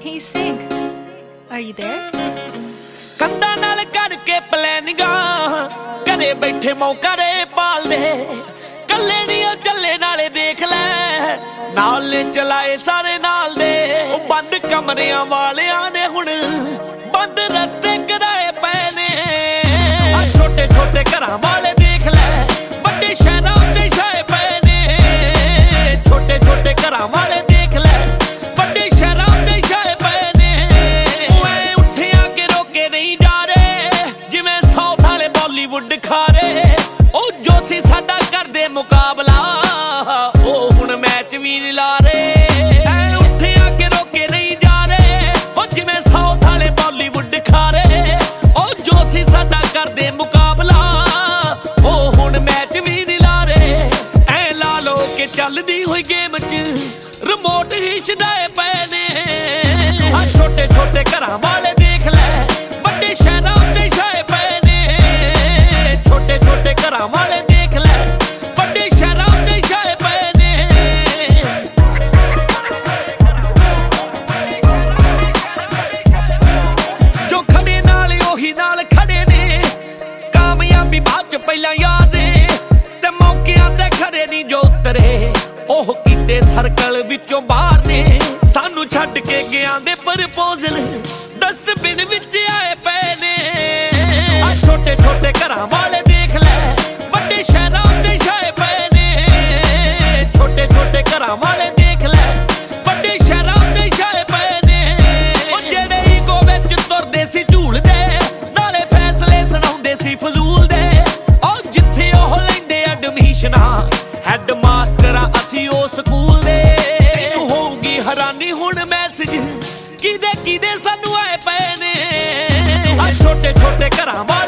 Can you sing? Are you there? ਕੰਦਾ ਨਾਲ ਕਰਕੇ ਪਲੈਨਿੰਗਾ ਘਰੇ ਬੈਠੇ ਮੌਕਾ ਦੇ ਪਾਲਦੇ ਕੱਲੇ ਨਹੀਂ ਉਹ ਚੱਲੇ ਨਾਲੇ ਦੇਖ ਲੈ ਨਾਲ ਨੇ ਚਲਾਏ ਸਾਰੇ ਨਾਲ ਦੇ ਉਹ ਬੰਦ ਕਮਰਿਆਂ ਵਾਲਿਆਂ ਨੇ ਹੁਣ ਬੰਦ ਰਸਤੇ ਕਰਾਏ ਪਏ ਨੇ ਆ ਛੋਟੇ ਛੋਟੇ ਘਰਾਂ ਵਾਲੇ ਦੇਖ ਲੈ ਵੱਡੇ ਸ਼ਹਿਰਾਂ ਉੱਤੇ ਛਾਏ ਪਏ ਨੇ ਛੋਟੇ ਛੋਟੇ ਘਰਾਂ ਵਾਲੇ ਦੇਖ ਲੈ ਵੱਡੇ ਸ਼ਹਿਰਾਂ ਉੱਤੇ ਛਾਏ ਪਏ ਨੇ ਉਹ ਐ ਉੱਠਿਆ ਕੇ ਰੋਕੇ ਨਹੀਂ ਜਾ ਰਹੇ ਜਿਵੇਂ ਸਾਊਥ ਵਾਲੇ ਬਾਲੀਵੁੱਡ ਖਾਰੇ ਉਹ ਜੋ ਸੀ ਸਾਡਾ ਕਰਦੇ ਮੁਕਾਬਲਾ ਉਹ ਹੁਣ ਮੈਚ ਵੀ ਨਹੀਂ ਲਾ ਰਹੇ ਐ ਉੱਠਿਆ ਕੇ ਰੋਕੇ ਨਹੀਂ ਜਾ ਰਹੇ ਉਹ ਜਿਵੇਂ ਸਾਊਥ ਵਾਲੇ ਬਾਲੀਵੁੱਡ ਖਾਰੇ ਉਹ ਜੋ ਸੀ ਸਾਡਾ ਕਰਦੇ ਮੁਕਾਬਲਾ ਉਹ ਹੁਣ ਮੈਚ ਵੀ ਨਹੀਂ ਲਾ ਰਹੇ ਐ ਲਾ ਲੋ ਕੇ ਚੱਲਦੀ ਹੋਈ ਗੇਮ 'ਚ ਰਿਮੋਟ ਹੀ ਛਡਾਏ ਪਏ ਨੇ ਆ ਛੋਟੇ ਛੋਟੇ ਘਰਾਂ ਵਾਲੇ ਦੇਖ ਲੈ ਵੱਡੇ ਸ਼ਹਿਰਾਂ ਉੱਤੇ ਛਾਏ ਪਏ ਨੇ ਛੋਟੇ ਛੋਟੇ ਘਰਾਂ ਵਾਲੇ ਦੇਖ ਲੈ ਵੱਡੇ ਸ਼ਹਿਰਾਂ ਉੱਤੇ ਛਾਏ ਪਏ ਨੇ ਜੋ ਖੜੇ ਨਾਲ ਉਹੀ ਨਾਲ ਖੜੇ ਨੇ ਕਾਮਯਾਬੀ ਬਾਅਦ 'ਚ ਪਹਿਲਾਂ ਯਾਦ ਨੇ ਤੇ ਮੌਕਿਆਂ ਤੇ ਖੜੇ ਨਹੀਂ ਜੋ ਉਤਰੇ ਉਹ ਕਿਤੇ ਸਰਕਲ ਵਿੱਚੋਂ ਬਾਹਰ ਨੇ ਸਾਨੂੰ ਛੱਡ ਕੇ ਗਿਆ ਦੇ ਪ੍ਰਪੋਜ਼ਲ ਡਸਟਬਿਨ ਵਿੱਚ ਆਏ ਪਏ ਨੇ ਆ ਛੋਟੇ ਛੋਟੇ ਘਰਾਂ ਵਾਲੇ ਦੇਖ ਲੈ ਵੱਡੇ ਸ਼ਹਿਰਾਂ ਉੱਤੇ ਛਾਏ ਪਏ ਨੇ ਛੋਟੇ ਛੋਟੇ ਘਰਾਂ ਵਾਲੇ ਦੇਖ ਲੈ ਵੱਡੇ ਸ਼ਹਿਰਾਂ ਉੱਤੇ ਛਾਏ ਪਏ ਨੇ ਉਹ ਜਿਹੜੇ ਈਗੋ ਵਿੱਚ ਤੁਰਦੇ ਸੀ ਝੂਲਦੇ ਨਾਲੇ ਫੈਸਲੇ ਸੁਣਾਉਂਦੇ ਸੀ ਫਜ਼ੂਲ ਦੇ ਉਹ ਜਿੱਥੇ ਉਹ ਲੈਂਦੇ ਐਡਮਿਸ਼ਨਾਂ ਹੈਡ ਮਾਸਟਰਾਂ ਅਸੀਂ ਉਹ ਸਕੂਲ ਦੇ ਤੈਨੂੰ ਹੋਊਗੀ ਹੈਰਾਨੀ ਹੁਣ ਮੈਸੇਜ ਕਿਦੇ ਕਿਦੇ ਸਾਨੂੰ ਆਏ ਪਏ ਨੇ ਆ ਛੋਟੇ ਛੋਟੇ ਘਰਾਂ ਵਾਲੇ